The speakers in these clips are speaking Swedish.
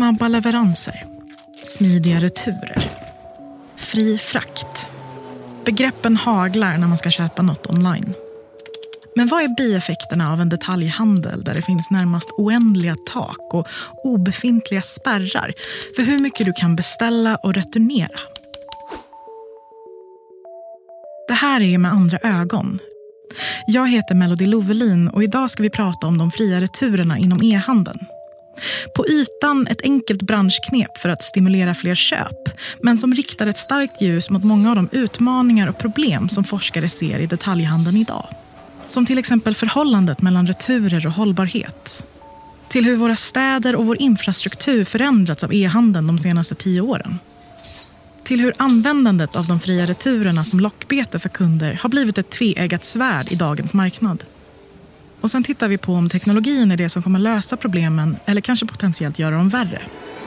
Snabba leveranser, smidiga returer, fri frakt. Begreppen haglar när man ska köpa något online. Men vad är bieffekterna av en detaljhandel där det finns närmast oändliga tak och obefintliga spärrar för hur mycket du kan beställa och returnera? Det här är Med andra ögon. Jag heter Melody Lovelin och idag ska vi prata om de fria returerna inom e-handeln. På ytan ett enkelt branschknep för att stimulera fler köp, men som riktar ett starkt ljus mot många av de utmaningar och problem som forskare ser i detaljhandeln idag. Som till exempel förhållandet mellan returer och hållbarhet. Till hur våra städer och vår infrastruktur förändrats av e-handeln de senaste 10 åren. Till hur användandet av de fria returerna som lockbete för kunder har blivit ett tveeggat svärd i dagens marknad. Och sen tittar vi på om teknologin är det som kommer lösa problemen eller kanske potentiellt göra dem värre.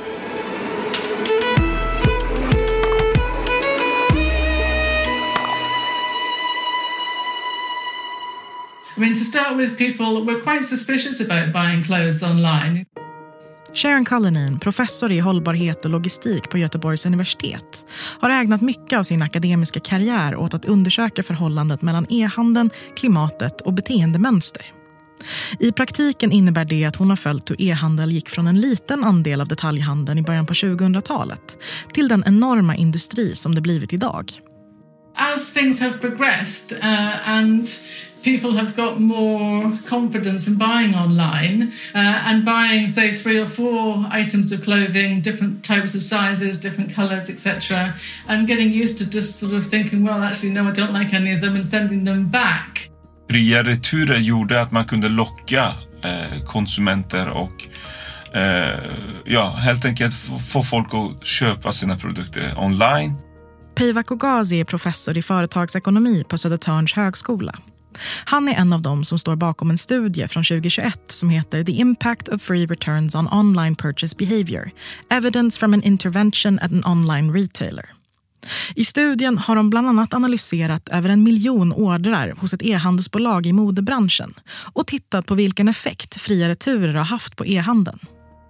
I mean, to start with, people were quite suspicious about buying clothes online. Sharon Cullinane, professor i hållbarhet och logistik på Göteborgs universitet, har ägnat mycket av sin akademiska karriär åt att undersöka förhållandet mellan e-handeln, klimatet och beteendemönster. I praktiken innebär det att hon har följt hur e-handel gick från en liten andel av detaljhandeln i början på 2000-talet till den enorma industri som det blivit idag. As things have progressed and people have got more confidence in buying online and buying, say, 3 or 4 items of clothing, different types of sizes, different colours, etc. And getting used to just sort of thinking, well, actually, no, I don't like any of them and sending them back. Fria returer gjorde att man kunde locka konsumenter och helt enkelt få folk att köpa sina produkter online. Päiväkö Ghazi är professor i företagsekonomi på Södertörns högskola. Han är en av dem som står bakom en studie från 2021 som heter The Impact of Free Returns on Online Purchase Behavior, Evidence from an Intervention at an Online Retailer. I studien har de bland annat analyserat över 1 miljon ordrar hos ett e-handelsbolag i modebranschen och tittat på vilken effekt fria returer har haft på e-handeln.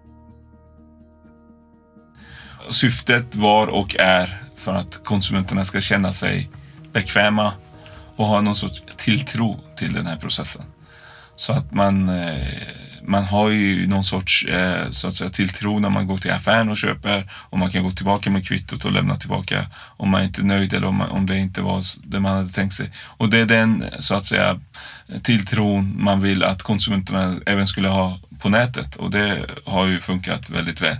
Syftet var och är för att konsumenterna ska känna sig bekväma och ha någon sorts tilltro till den här processen. Så att man har ju någon sorts så att säga, tilltro när man går till affären och köper, och man kan gå tillbaka med kvittot och lämna tillbaka om man inte är nöjd eller om det inte var det man hade tänkt sig. Och det är den så att säga tilltron man vill att konsumenterna även skulle ha på nätet, och det har ju funkat väldigt väl.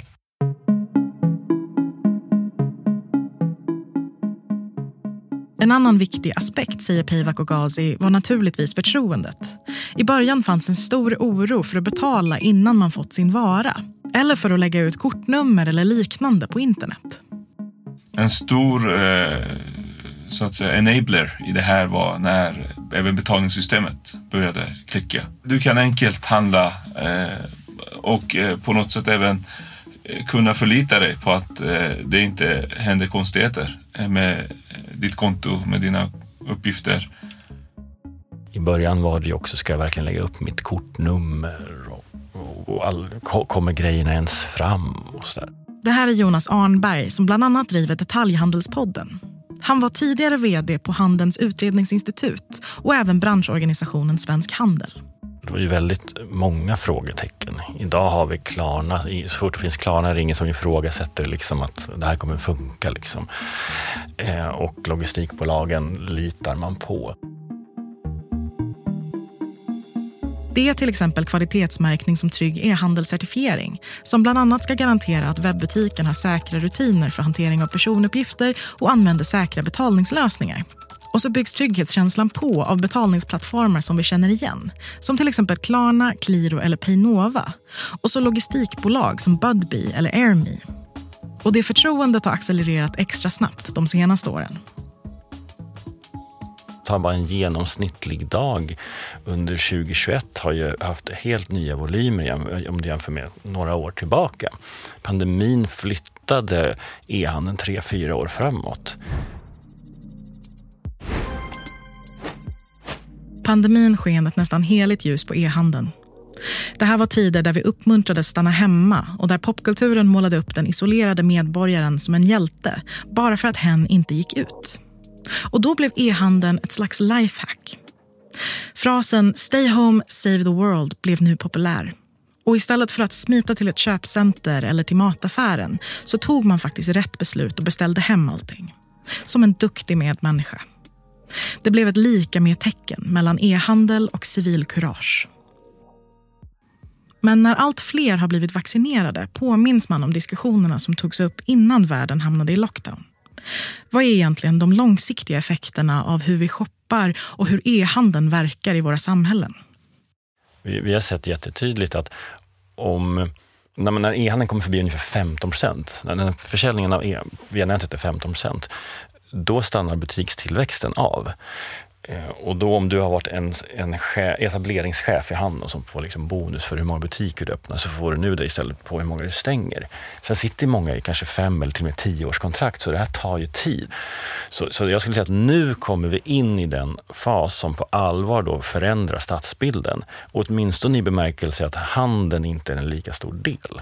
En annan viktig aspekt, säger Päiväkö Ghazi, var naturligtvis förtroendet. I början fanns en stor oro för att betala innan man fått sin vara. Eller för att lägga ut kortnummer eller liknande på internet. En stor så att säga enabler i det här var när även betalningssystemet började klicka. Du kan enkelt handla och på något sätt även kunna förlita dig på att det inte händer konstigheter med ditt konto, med dina uppgifter. I början var det ju också, ska jag verkligen lägga upp mitt kortnummer och kommer grejerna ens fram och så där. Det här är Jonas Arnberg som bland annat driver Detaljhandelspodden. Han var tidigare vd på Handelns utredningsinstitut och även branschorganisationen Svensk Handel. Det var ju väldigt många frågetecken. Idag har vi Klarna, så fort det finns Klarna är det ingen som ifrågasätter liksom att det här kommer funka liksom. Och logistikbolagen litar man på. Det är till exempel kvalitetsmärkning som Trygg e-handelscertifiering, som bland annat ska garantera att webbutiken har säkra rutiner för hantering av personuppgifter och använder säkra betalningslösningar. Och så byggs trygghetskänslan på av betalningsplattformar som vi känner igen, som till exempel Klarna, Qliro eller Paynova. Och så logistikbolag som Budbee eller AirMe. Och det förtroendet har accelererat extra snabbt de senaste åren. Ta bara en genomsnittlig dag under 2021 har ju haft helt nya volymer om du jämför med några år tillbaka. Pandemin flyttade e-handeln 3-4 år framåt. Pandemin sken ett nästan heligt ljus på e-handeln. Det här var tider där vi uppmuntrades stanna hemma och där popkulturen målade upp den isolerade medborgaren som en hjälte bara för att hen inte gick ut. Och då blev e-handeln ett slags lifehack. Frasen "Stay home, save the world" blev nu populär. Och istället för att smita till ett köpcenter eller till mataffären så tog man faktiskt rätt beslut och beställde hem allting. Som en duktig medmänniska. Det blev ett lika med tecken mellan e-handel och civilkurage. Men när allt fler har blivit vaccinerade påminns man om diskussionerna som togs upp innan världen hamnade i lockdown. Vad är egentligen de långsiktiga effekterna av hur vi shoppar och hur e-handeln verkar i våra samhällen? Vi har sett jättetydligt att när e-handeln kommer förbi ungefär 15%, när försäljningen av via nätet är 15%, då stannar butikstillväxten av. Och då om du har varit en etableringschef i handeln som får liksom bonus för hur många butiker du öppnar, så får du nu det istället på hur många du stänger. Sen sitter många i kanske 5 eller till och med 10 års kontrakt, så det här tar ju tid. Så jag skulle säga att nu kommer vi in i den fas som på allvar då förändrar stadsbilden. Och åtminstone i bemärkelse att handeln inte är en lika stor del.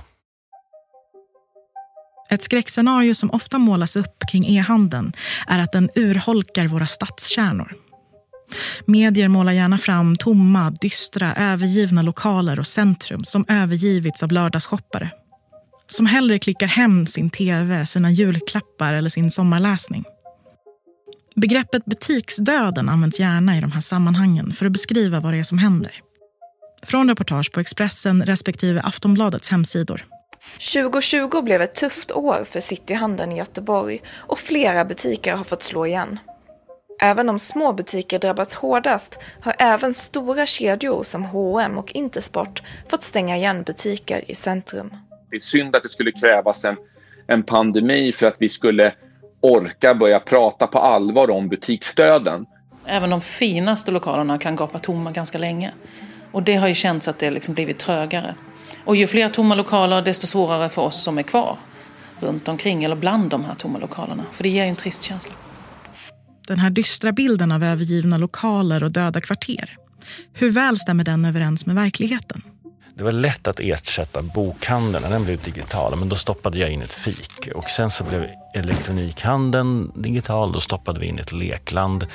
Ett skräckscenario som ofta målas upp kring e-handeln är att den urholkar våra stadskärnor. Medier målar gärna fram tomma, dystra, övergivna lokaler och centrum som övergivits av lördagsshoppare. Som hellre klickar hem sin tv, sina julklappar eller sin sommarläsning. Begreppet butiksdöden används gärna i de här sammanhangen för att beskriva vad det är som händer. Från reportage på Expressen respektive Aftonbladets hemsidor. 2020 blev ett tufft år för cityhandeln i Göteborg och flera butiker har fått slå igen. Även om små butiker drabbats hårdast har även stora kedjor som H&M och Intersport fått stänga igen butiker i centrum. Det är synd att det skulle krävas en pandemi för att vi skulle orka börja prata på allvar om butiksdöden. Även de finaste lokalerna kan gapa tomma ganska länge. Och det har ju känts att det liksom blivit trögare. Och ju fler tomma lokaler, desto svårare för oss som är kvar runt omkring eller bland de här tomma lokalerna. För det ger ju en trist känsla. Den här dystra bilden av övergivna lokaler och döda kvarter. Hur väl stämmer den överens med verkligheten? Det var lätt att ersätta bokhandeln när den blev digital, men då stoppade jag in ett fik. Och sen så blev elektronikhandeln digital, då stoppade vi in ett lekland.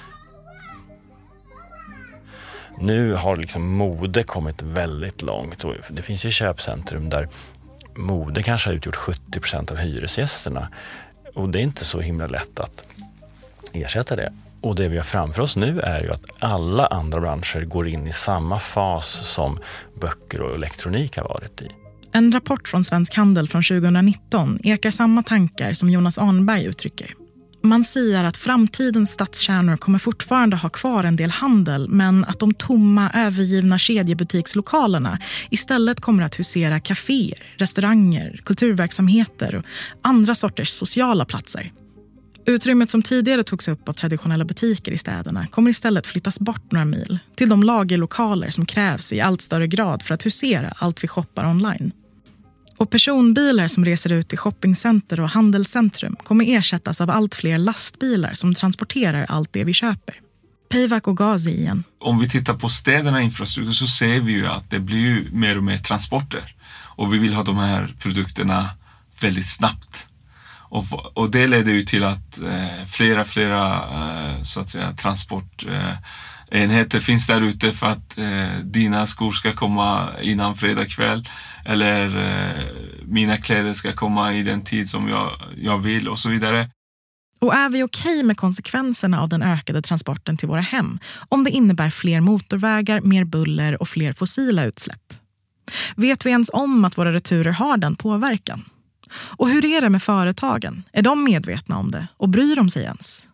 Nu har liksom mode kommit väldigt långt och det finns ju köpcentrum där mode kanske har utgjort 70% av hyresgästerna. Och det är inte så himla lätt att ersätta det. Och det vi har framför oss nu är ju att alla andra branscher går in i samma fas som böcker och elektronik har varit i. En rapport från Svensk Handel från 2019 ekar samma tankar som Jonas Arnberg uttrycker. Man säger att framtidens stadskärnor kommer fortfarande ha kvar en del handel, men att de tomma, övergivna kedjebutikslokalerna istället kommer att husera kaféer, restauranger, kulturverksamheter och andra sorters sociala platser. Utrymmet som tidigare togs upp av traditionella butiker i städerna kommer istället flyttas bort några mil till de lagerlokaler som krävs i allt större grad för att husera allt vi shoppar online. Och personbilar som reser ut till shoppingcenter och handelscentrum kommer ersättas av allt fler lastbilar som transporterar allt det vi köper. Pejvak och Gazi igen. Om vi tittar på städerna infrastruktur så ser vi ju att det blir ju mer och mer transporter. Och vi vill ha de här produkterna väldigt snabbt. Och det leder ju till att flera så att säga transportenheter finns där ute för att dina skor ska komma innan fredag kväll eller mina kläder ska komma i den tid som jag vill och så vidare. Och är vi okej med konsekvenserna av den ökade transporten till våra hem om det innebär fler motorvägar, mer buller och fler fossila utsläpp? Vet vi ens om att våra returer har den påverkan? Och hur är det med företagen? Är de medvetna om det och bryr de sig ens?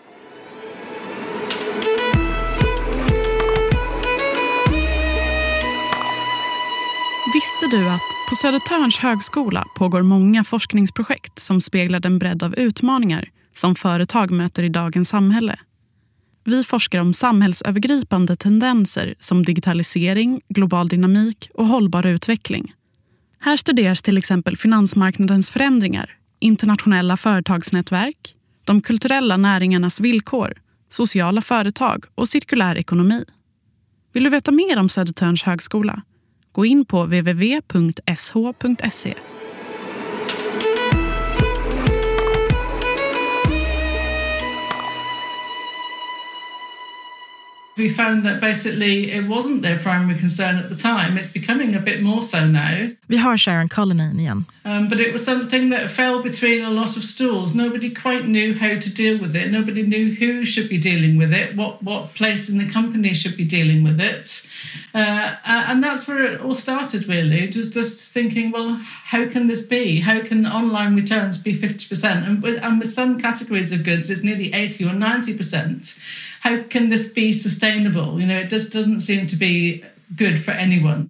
Visste du att på Södertörns högskola pågår många forskningsprojekt som speglar den bredd av utmaningar som företag möter i dagens samhälle? Vi forskar om samhällsövergripande tendenser som digitalisering, global dynamik och hållbar utveckling. Här studeras till exempel finansmarknadens förändringar, internationella företagsnätverk, de kulturella näringarnas villkor, sociala företag och cirkulär ekonomi. Vill du veta mer om Södertörns högskola? Gå in på www.sh.se. We found that basically it wasn't their primary concern at the time. It's becoming a bit more so now. Vi har Sharon Cullinane igen. But it was something that fell between a lot of stools. Nobody quite knew how to deal with it. Nobody knew who should be dealing with it, what place in the company should be dealing with it. And that's where it all started, really. It was just thinking, well, how can this be? How can online returns be 50%? And with some categories of goods, it's nearly 80 or 90%. How can this be sustainable? You know, it just doesn't seem to be good for anyone.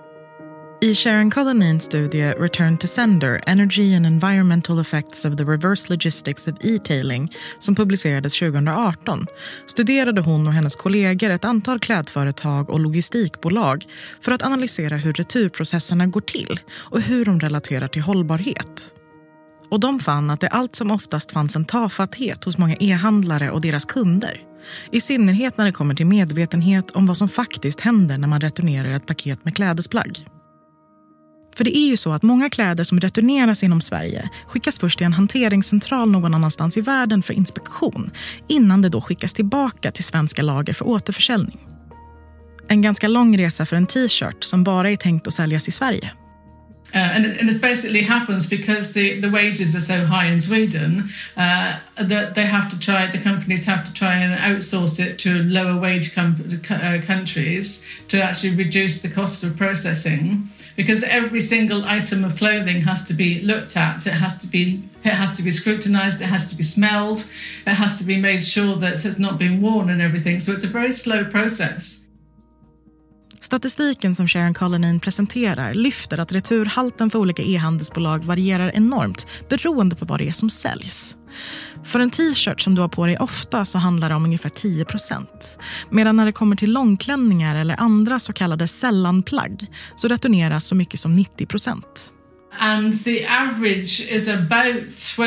I Sharon Cullinane's studie Return to Sender, Energy and Environmental Effects of the Reverse Logistics of E-tailing, som publicerades 2018, studerade hon och hennes kollegor ett antal klädföretag och logistikbolag för att analysera hur returprocesserna går till och hur de relaterar till hållbarhet. Och de fann att det allt som oftast fanns en tafatthet hos många e-handlare och deras kunder. I synnerhet när det kommer till medvetenhet om vad som faktiskt händer när man returnerar ett paket med klädesplagg. För det är ju så att många kläder som returneras inom Sverige skickas först till en hanteringscentral någon annanstans i världen för inspektion, innan det då skickas tillbaka till svenska lager för återförsäljning. En ganska lång resa för en t-shirt som bara är tänkt att säljas i Sverige. And it basically happens because the wages are so high in Sweden that the companies have to try and outsource it to lower wage countries to actually reduce the cost of processing. Because every single item of clothing has to be looked at. It has to be scrutinized. It has to be smelled. It has to be made sure that it has not been worn and everything. So it's a very slow process. Statistiken som Sharon Cullinane presenterar lyfter att returhalten för olika e-handelsbolag varierar enormt beroende på vad det är som säljs. För en t-shirt som du har på dig ofta så handlar det om ungefär 10%. Medan när det kommer till långklänningar eller andra så kallade sällanplagg så returneras så mycket som 90%. And the average is about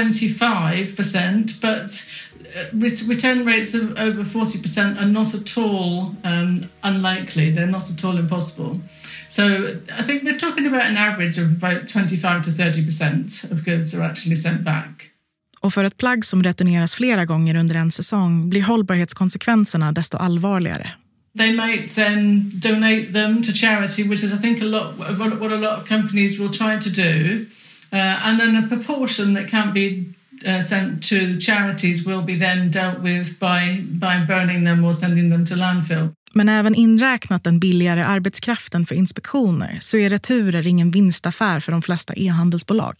25%, but return rates of over 40% are not at all unlikely. They're not at all impossible. So I think we're talking about an average of about 25 to 30% of goods are actually sent back. Och för ett plagg som returneras flera gånger under en säsong blir hållbarhetskonsekvenserna desto allvarligare. They might then donate them to charity, which is I think what a lot of companies will try to do. And then a proportion that can't be sent to charities will be then dealt with by burning them or sending them to landfill. Men även inräknat den billigare arbetskraften för inspektioner så är returer ingen vinstaffär för de flesta e-handelsbolag.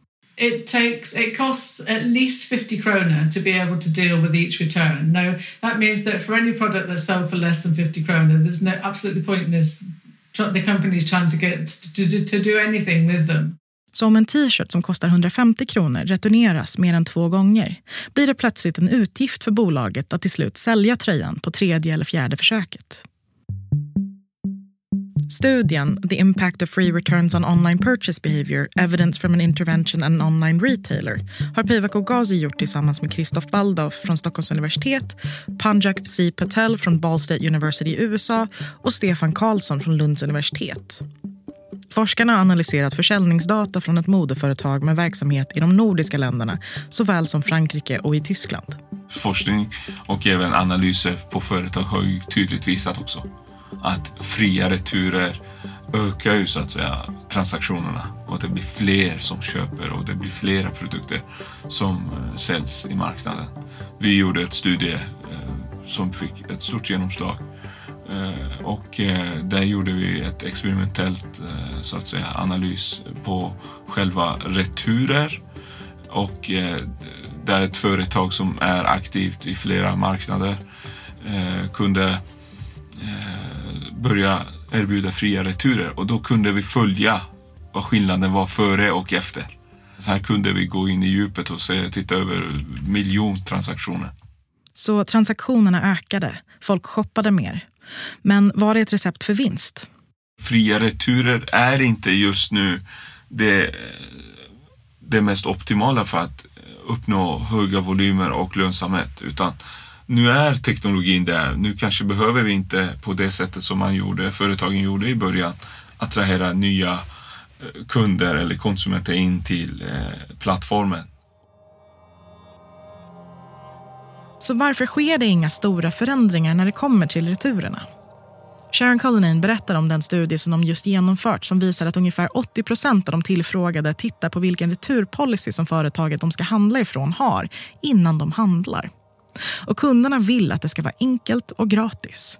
It costs at least 50 kronor to be able to deal with each return. Now, that means that for any product that's sold for less than 50 kronor, there's absolutely pointless the companies trying to get to do anything with them. Så om en t-shirt som kostar 150 kronor returneras mer än 2 gånger blir det plötsligt en utgift för bolaget att till slut sälja tröjan på 3:e eller 4:e försöket. Studien The Impact of Free Returns on Online Purchase Behavior, Evidence from an Intervention and an Online Retailer har Pivak Ogazi gjort tillsammans med Christoph Baldauf från Stockholms universitet, Panjak C. Patel från Ball State University i USA och Stefan Karlsson från Lunds universitet. Forskarna har analyserat försäljningsdata från ett modeföretag med verksamhet i de nordiska länderna såväl som Frankrike och i Tyskland. Forskning och även analyser på företag har ju tydligt visat också att fria returer ökar ju så att säga transaktionerna och det blir fler som köper och det blir flera produkter som säljs i marknaden. Vi gjorde ett studie som fick ett stort genomslag och där gjorde vi ett experimentellt så att säga analys på själva returer och där ett företag som är aktivt i flera marknader kunde börja erbjuda fria returer och då kunde vi följa vad skillnaden var före och efter. Så här kunde vi gå in i djupet och titta över miljontransaktioner. Så transaktionerna ökade, folk shoppade mer. Men var det ett recept för vinst? Fria returer är inte just nu det mest optimala för att uppnå höga volymer och lönsamhet, utan nu är teknologin där. Nu kanske behöver vi inte på det sättet som företagen gjorde i början attrahera nya kunder eller konsumenter in till plattformen. Så varför sker det inga stora förändringar när det kommer till returerna? Sharon Cullinane berättar om den studie som de just genomfört som visar att ungefär 80% av de tillfrågade tittar på vilken returpolicy som företaget de ska handla ifrån har innan de handlar. Och kunderna vill att det ska vara enkelt och gratis.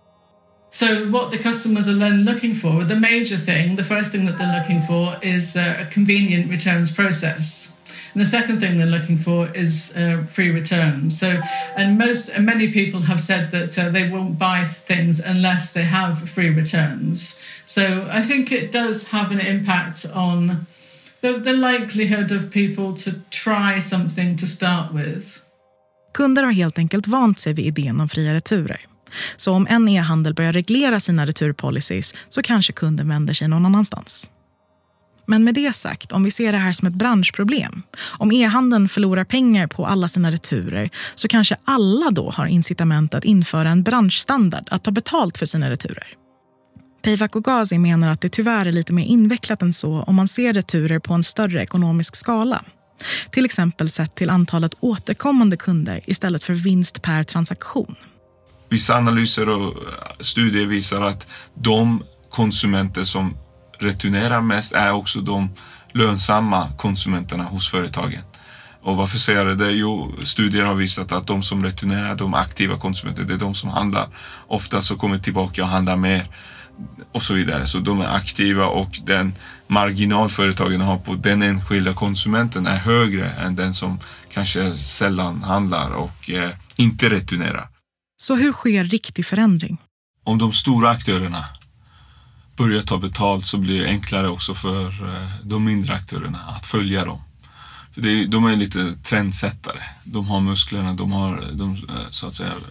So what the customers are then looking for, the major thing, the first thing that they're looking for is a convenient returns process. And the second thing they're looking for is free returns. So, and many people have said that they won't buy things unless they have free returns. So I think it does have an impact on the likelihood of people to try something to start with. Kunder har helt enkelt vant sig vid idén om fria returer. Så om en e-handel börjar reglera sina returpolicies så kanske kunden vänder sig någon annanstans. Men med det sagt, om vi ser det här som ett branschproblem, om e-handeln förlorar pengar på alla sina returer så kanske alla då har incitament att införa en branschstandard att ta betalt för sina returer. Peyvaq Ogazi menar att det tyvärr är lite mer invecklat än så om man ser returer på en större ekonomisk skala. Till exempel sett till antalet återkommande kunder istället för vinst per transaktion. Vissa analyser och studier visar att de konsumenter som returnerar mest är också de lönsamma konsumenterna hos företagen. Och varför säger jag det? Jo, studier har visat att de som returnerar, de aktiva konsumenter, det är de som handlar. Ofta så kommer tillbaka och handlar mer och så vidare. Så de är aktiva och den marginal företagen har på den enskilda konsumenten är högre än den som kanske sällan handlar och inte returnerar. Så hur sker riktig förändring? Om de stora aktörerna börjar ta betalt så blir det enklare också för de mindre aktörerna att följa dem. För de är lite trendsättare. De har musklerna, de har så att säga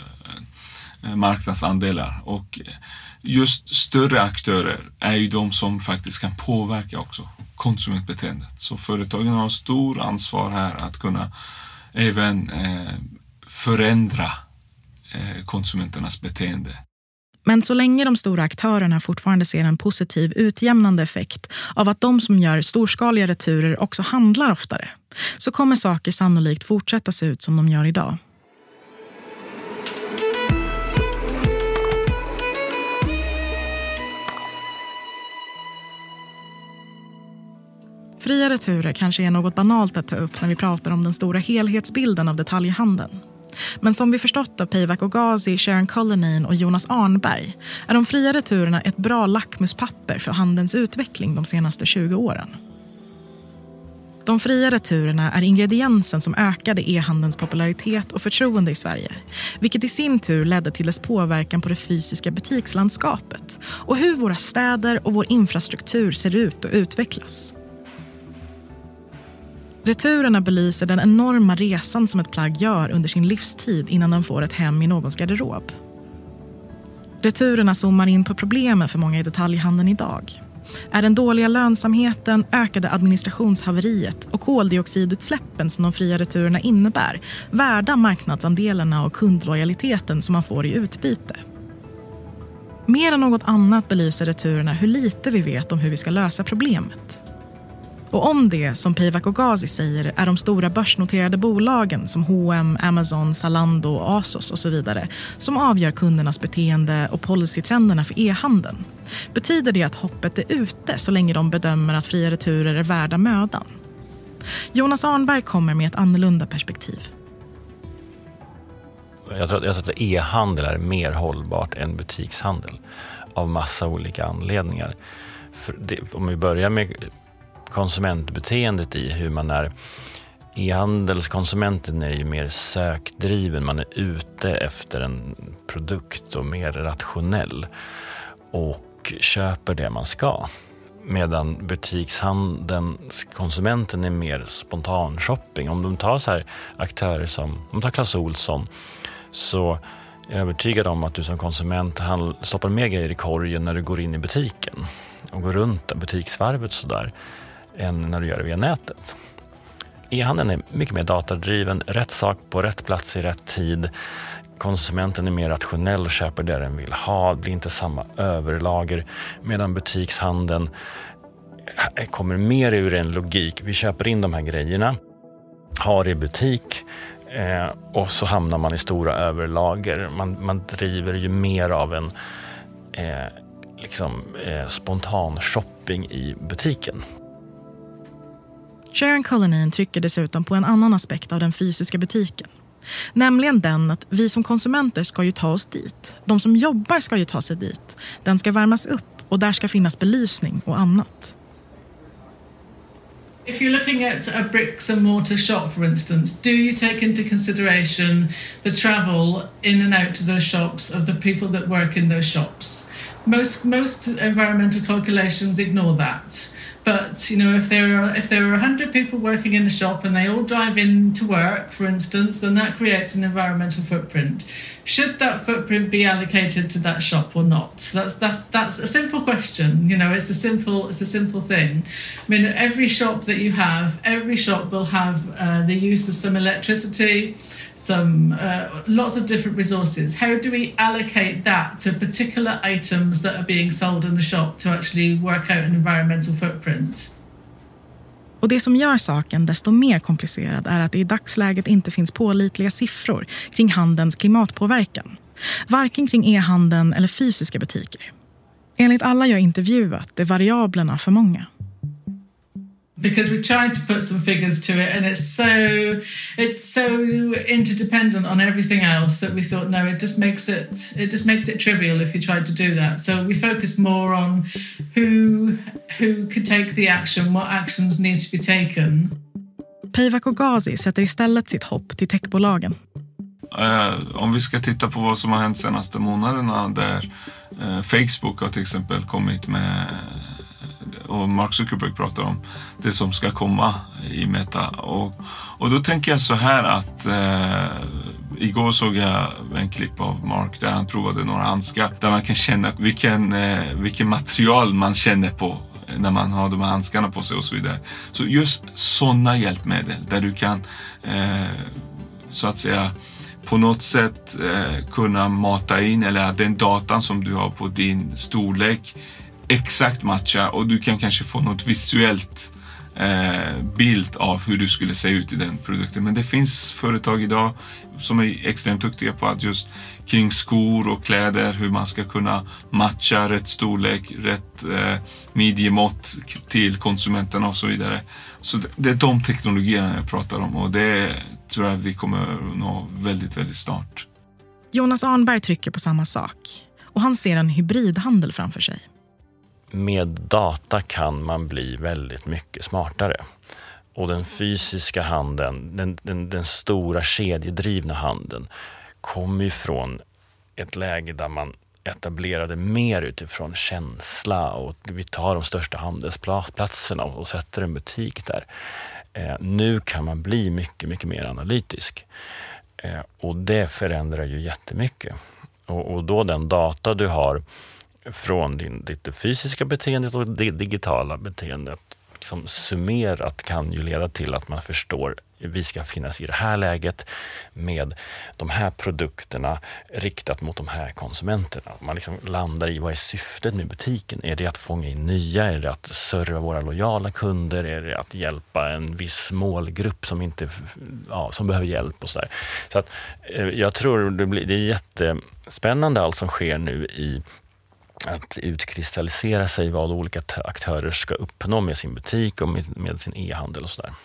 marknadsandelar. Och just större aktörer är ju de som faktiskt kan påverka också konsumentbeteendet. Så företagen har stor ansvar här att kunna även förändra konsumenternas beteende. Men så länge de stora aktörerna fortfarande ser en positiv utjämnande effekt av att de som gör storskaliga returer också handlar oftare, så kommer saker sannolikt fortsätta se ut som de gör idag. Fria returer kanske är något banalt att ta upp när vi pratar om den stora helhetsbilden av detaljhandeln. Men som vi förstått av Peyvaq Ogazi, Sharon Cullinane och Jonas Arnberg är de fria returerna ett bra lackmuspapper för handelns utveckling de senaste 20 åren. De fria returerna är ingrediensen som ökade e-handelns popularitet och förtroende i Sverige, vilket i sin tur ledde till dess påverkan på det fysiska butikslandskapet och hur våra städer och vår infrastruktur ser ut och utvecklas. Returerna belyser den enorma resan som ett plagg gör under sin livstid innan den får ett hem i någons garderob. Returerna zoomar in på problemen för många i detaljhandeln idag. Är den dåliga lönsamheten, ökade administrationshaveriet och koldioxidutsläppen som de fria returerna innebär värda marknadsandelarna och kundlojaliteten som man får i utbyte? Mer än något annat belyser returerna hur lite vi vet om hur vi ska lösa problemet. Och om det, som Peyvaq Ogazi säger, är de stora börsnoterade bolagen som H&M, Amazon, Zalando, Asos och så vidare som avgör kundernas beteende och policytrenderna för e-handeln, betyder det att hoppet är ute så länge de bedömer att fria returer är värda mödan. Jonas Arnberg kommer med ett annorlunda perspektiv. Jag tror att e-handel är mer hållbart än butikshandel av massa olika anledningar. Om vi börjar med konsumentbeteendet i hur man är. E-handelskonsumenten är ju mer sökdriven. Man är ute efter en produkt och mer rationell och köper det man ska. Medan butikshandelns konsumenten är mer spontan shopping. Om de tar så här aktörer som de tar Clas Ohlson, så är jag övertygad om att du som konsument stoppar mer grejer i korgen när du går in i butiken och går runt butiksvarvet sådär än när du gör det via nätet. E-handeln är mycket mer datadriven, rätt sak på rätt plats i rätt tid. Konsumenten är mer rationell och köper det den vill ha. Det blir inte samma överlager. Medan butikshandeln kommer mer ur en logik. Vi köper in de här grejerna, har i butik och så hamnar man i stora överlager. Man driver ju mer av en spontan shopping i butiken. Sharon Cullinane trycker dessutom på en annan aspekt av den fysiska butiken. Nämligen den att vi som konsumenter ska ju ta oss dit. De som jobbar ska ju ta sig dit. Den ska värmas upp och där ska finnas belysning och annat. If you're looking at a bricks and mortar shop, for instance, do you take into consideration the travel in and out to those shops of the people that work in those shops? Most environmental calculations ignore that. But, if there are 100 people working in a shop and they all drive in to work, for instance, then that creates an environmental footprint. Should that footprint be allocated to that shop or not? That's a simple question. It's a simple thing. I mean, every shop will have the use of some electricity, some lots of different resources. How do we allocate that to particular items that are being sold in the shop to actually work out an environmental footprint? Och det som gör saken desto mer komplicerad är att det i dagsläget inte finns pålitliga siffror kring handelns klimatpåverkan. Varken kring e-handeln eller fysiska butiker. Enligt alla jag intervjuat är variablerna för många. Because we tried to put some figures to it, and it's so interdependent on everything else that we thought, no, it just makes it trivial if you tried to do that. So we focused more on who could take the action, what actions need to be taken. Päiväkö Ghazi sätter istället sitt hopp till techbolagen. Om vi ska titta på vad som har hänt senaste månaderna, där Facebook har till exempel kommit med, och Mark Zuckerberg pratar om det som ska komma i Meta. Och då tänker jag så här att igår såg jag en klipp av Mark där han provade några handskar där man kan känna vilken material man känner på när man har de här handskarna på sig och så vidare. Så just sådana hjälpmedel där du kan så att säga på något sätt kunna mata in, eller att den datan som du har på din storlek exakt matcha, och du kan kanske få något visuellt bild av hur du skulle se ut i den produkten. Men det finns företag idag som är extremt duktiga på att just kring skor och kläder, hur man ska kunna matcha rätt storlek, rätt midjemått till konsumenterna och så vidare. Så det är de teknologierna jag pratar om, och det tror jag vi kommer nå väldigt, väldigt snart. Jonas Arnberg trycker på samma sak, och han ser en hybridhandel framför sig. Med data kan man bli väldigt mycket smartare. Och den fysiska handeln, den stora kedjedrivna handeln, kommer ju från ett läge där man etablerade mer utifrån känsla, och vi tar de största handelsplatserna och sätter en butik där. Nu kan man bli mycket, mycket mer analytisk. Och det förändrar ju jättemycket. Och då den data du har från ditt fysiska beteendet och det digitala beteendet liksom summerat kan ju leda till att man förstår vi ska finnas i det här läget med de här produkterna riktat mot de här konsumenterna. Man liksom landar i vad är syftet med butiken? Är det att fånga in nya? Är det att serva våra lojala kunder? Är det att hjälpa en viss målgrupp som behöver hjälp och sådär? Så att jag tror det är jättespännande allt som sker nu i att utkristallisera sig vad olika aktörer ska uppnå med sin butik och med sin e-handel och sådär.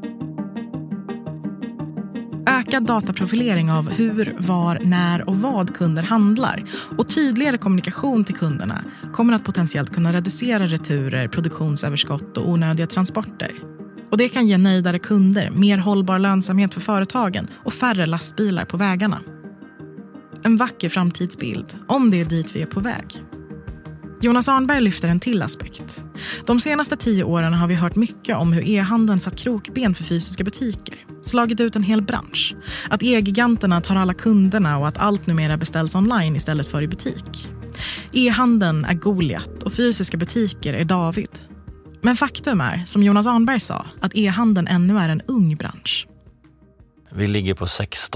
Ökad dataprofilering av hur, var, när och vad kunder handlar och tydligare kommunikation till kunderna kommer att potentiellt kunna reducera returer, produktionsöverskott och onödiga transporter. Och det kan ge nöjdare kunder, mer hållbar lönsamhet för företagen och färre lastbilar på vägarna. En vacker framtidsbild, om det är dit vi är på väg. Jonas Arnberg lyfter en till aspekt. De senaste 10 åren har vi hört mycket om hur e-handeln satt krokben för fysiska butiker. Slagit ut en hel bransch. Att e-giganterna tar alla kunderna och att allt numera beställs online istället för i butik. E-handeln är Goliat och fysiska butiker är David. Men faktum är, som Jonas Arnberg sa, att e-handeln ännu är en ung bransch. Vi ligger på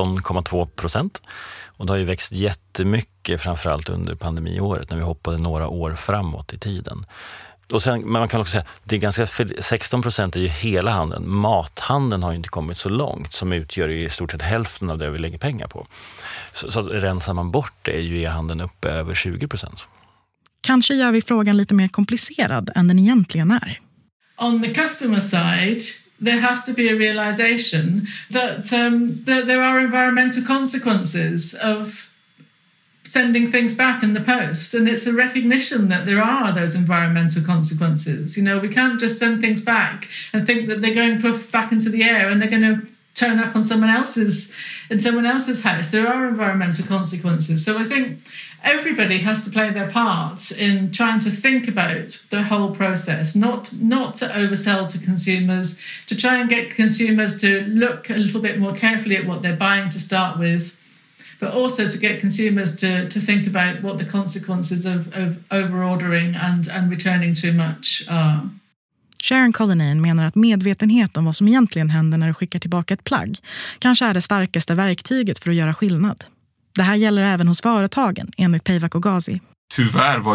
16,2% och det har ju växt jättemycket, framförallt under pandemiåret när vi hoppade några år framåt i tiden. Och sen, men man kan också säga, det är ganska, 16% är ju hela handeln. Mathandeln har ju inte kommit så långt, som utgör i stort sett hälften av det vi lägger pengar på. Så rensar man bort det är ju e-handeln uppe över 20%. Kanske gör vi frågan lite mer komplicerad än den egentligen är. On the customer side, there has to be a realization that there are environmental consequences of sending things back in the post, and it's a recognition that there are those environmental consequences. You know, we can't just send things back and think that they're going poof back into the air and they're going to turn up on someone else's house. There are environmental consequences. So I think everybody has to play their part in trying to think about the whole process, not to oversell to consumers, to try and get consumers to look a little bit more carefully at what they're buying to start with, but also to get consumers to think about what the consequences of overordering and returning too much are. Sharon Cullinane menar att medvetenhet om vad som egentligen händer när du skickar tillbaka ett plagg kanske är det starkaste verktyget för att göra skillnad. Det här gäller även hos företagen, enligt Peivac och Ghazi. Tyvärr, vad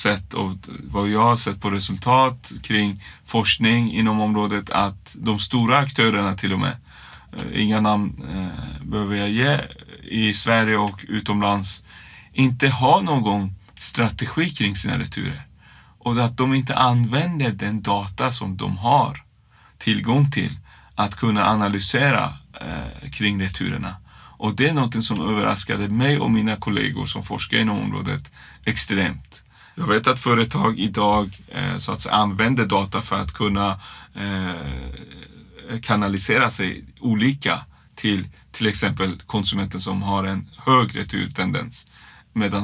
jag har sett på resultat kring forskning inom området, att de stora aktörerna till och med, inga namn behöver jag ge, i Sverige och utomlands, inte har någon strategi kring sina returer. Och att de inte använder den data som de har tillgång till att kunna analysera kring returerna. Och det är något som överraskade mig och mina kollegor som forskar inom området extremt. Jag vet att företag idag så att säga använder data för att kunna kanalisera sig olika till exempel konsumenten som har en hög returtendens, medan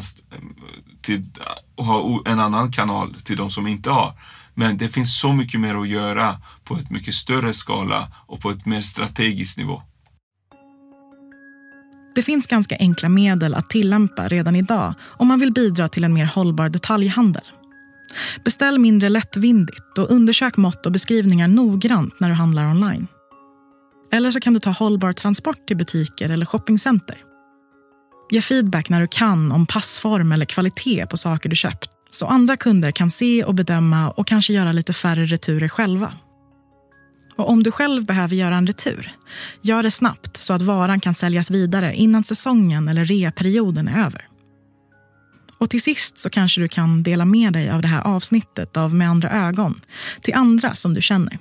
ha en annan kanal till de som inte har. Men det finns så mycket mer att göra på ett mycket större skala och på ett mer strategiskt nivå. Det finns ganska enkla medel att tillämpa redan idag om man vill bidra till en mer hållbar detaljhandel. Beställ mindre lättvindigt och undersök mått och beskrivningar noggrant när du handlar online. Eller så kan du ta hållbar transport till butiker eller shoppingcenter. Ge feedback när du kan om passform eller kvalitet på saker du köpt, så andra kunder kan se och bedöma och kanske göra lite färre returer själva. Och om du själv behöver göra en retur, gör det snabbt så att varan kan säljas vidare innan säsongen eller reaperioden är över. Och till sist så kanske du kan dela med dig av det här avsnittet av Med andra ögon till andra som du känner.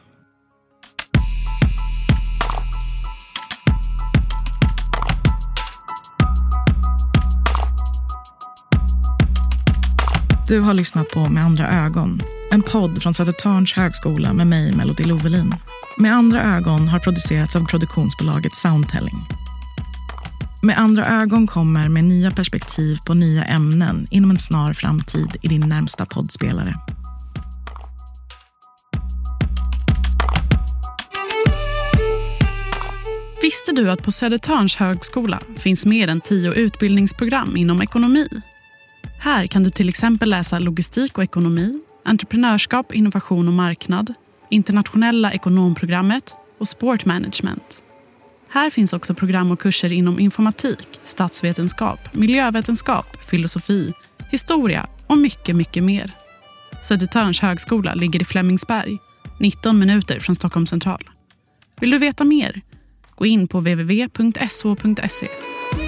Du har lyssnat på Med andra ögon, en podd från Södertörns högskola med mig, Melody Lovelin. Med andra ögon har producerats av produktionsbolaget Soundtelling. Med andra ögon kommer med nya perspektiv på nya ämnen inom en snar framtid i din närmsta poddspelare. Visste du att på Södertörns högskola finns mer än 10 utbildningsprogram inom ekonomi? Här kan du till exempel läsa logistik och ekonomi, entreprenörskap, innovation och marknad, internationella ekonomprogrammet och sportmanagement. Här finns också program och kurser inom informatik, statsvetenskap, miljövetenskap, filosofi, historia och mycket, mycket mer. Södertörns högskola ligger i Flemingsberg, 19 minuter från Stockholm central. Vill du veta mer? Gå in på www.so.se.